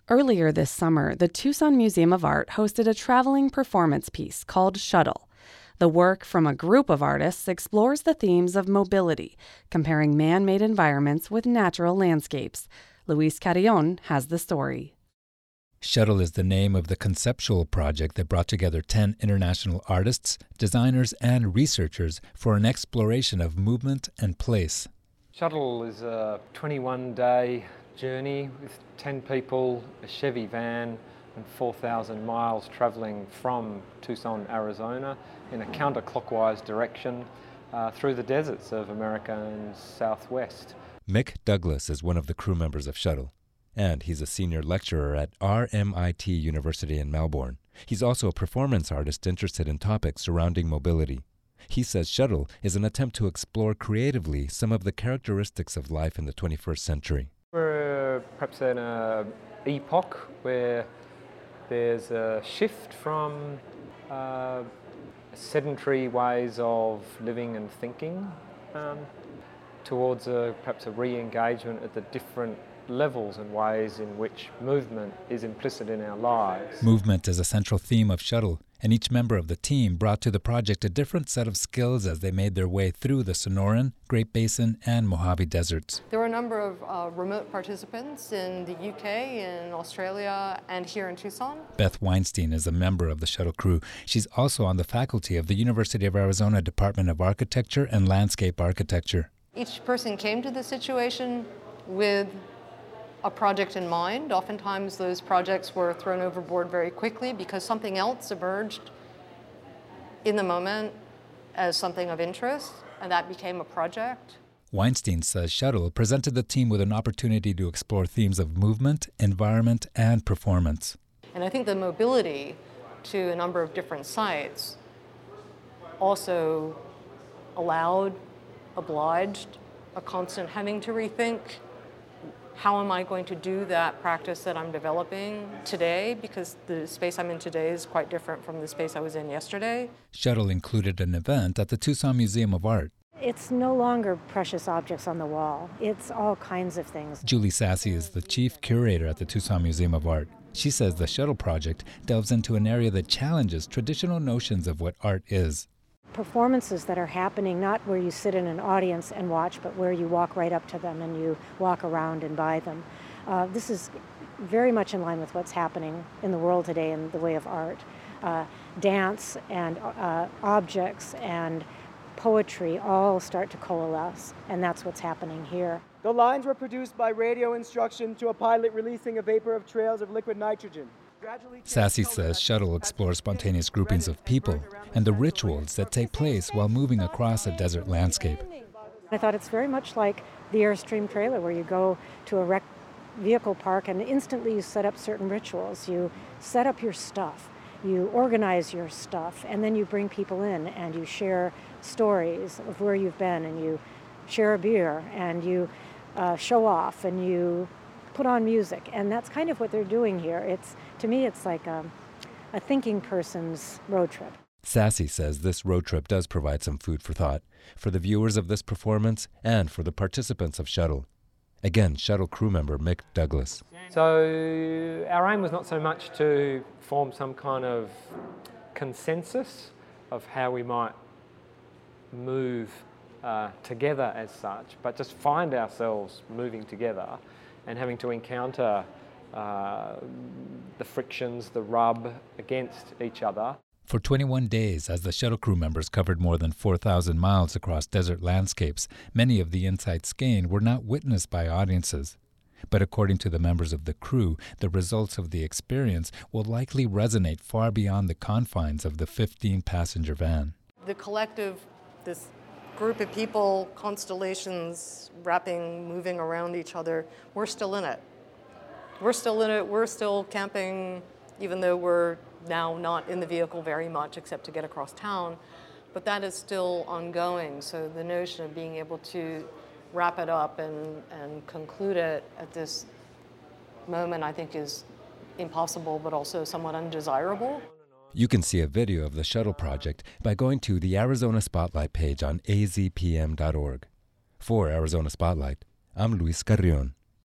Earlier this summer, the Tucson Museum of Art hosted a traveling performance piece called Shuttle. The work from a group of artists explores the themes of mobility, comparing man-made environments with natural landscapes. Luis Carrion has the story. Shuttle is the name of the conceptual project that brought together 10 international artists, designers, and researchers for an exploration of movement and place. Shuttle is a 21-day journey with 10 people, a Chevy van, and 4,000 miles travelling from Tucson, Arizona in a counterclockwise direction through the deserts of America and Southwest. Mick Douglas is one of the crew members of Shuttle, and he's a senior lecturer at RMIT University in Melbourne. He's also a performance artist interested in topics surrounding mobility. He says Shuttle is an attempt to explore creatively some of the characteristics of life in the 21st century. We're perhaps in an epoch where there's a shift from sedentary ways of living and thinking towards perhaps a re-engagement at the different levels and ways in which movement is implicit in our lives. Movement is a central theme of Shuttle, and each member of the team brought to the project a different set of skills as they made their way through the Sonoran, Great Basin, and Mojave deserts. There were a number of remote participants in the UK, in Australia, and here in Tucson. Beth Weinstein is a member of the Shuttle crew. She's also on the faculty of the University of Arizona Department of Architecture and Landscape Architecture. Each person came to the situation with a project in mind. Oftentimes those projects were thrown overboard very quickly because something else emerged in the moment as something of interest, and that became a project. Weinstein says Shuttle presented the team with an opportunity to explore themes of movement, environment, and performance. And I think the mobility to a number of different sites also obliged a constant having to rethink, how am I going to do that practice that I'm developing today? Because the space I'm in today is quite different from the space I was in yesterday. Shuttle included an event at the Tucson Museum of Art. It's no longer precious objects on the wall. It's all kinds of things. Julie Sassy is the chief curator at the Tucson Museum of Art. She says the Shuttle project delves into an area that challenges traditional notions of what art is. Performances that are happening not where you sit in an audience and watch, but where you walk right up to them and you walk around and by them. This is very much in line with what's happening in the world today in the way of art. Dance and objects and poetry all start to coalesce, and that's what's happening here. The lines were produced by radio instruction to a pilot releasing a vapor of trails of liquid nitrogen. Sassy says Shuttle explores spontaneous groupings of people and the rituals that take place while moving across a desert landscape. I thought it's very much like the Airstream trailer, where you go to a wrecked vehicle park and instantly you set up certain rituals. You set up your stuff, you organize your stuff, and then you bring people in and you share stories of where you've been, and you share a beer, and you show off, and you put on music. And that's kind of what they're doing here. To me, it's like a thinking person's road trip. Sassy says this road trip does provide some food for thought for the viewers of this performance and for the participants of Shuttle. Again, Shuttle crew member Mick Douglas. So our aim was not so much to form some kind of consensus of how we might move together as such, but just find ourselves moving together and having to encounter the frictions, the rub against each other. For 21 days, as the Shuttle crew members covered more than 4,000 miles across desert landscapes, many of the insights gained were not witnessed by audiences. But according to the members of the crew, the results of the experience will likely resonate far beyond the confines of the 15-passenger van. The collective, this group of people, constellations, moving around each other, we're still in it. We're still in it, we're still camping, even though we're now not in the vehicle very much except to get across town, but that is still ongoing. So the notion of being able to wrap it up and conclude it at this moment, I think, is impossible, but also somewhat undesirable. You can see a video of the Shuttle project by going to the Arizona Spotlight page on azpm.org. For Arizona Spotlight, I'm Luis Carrion.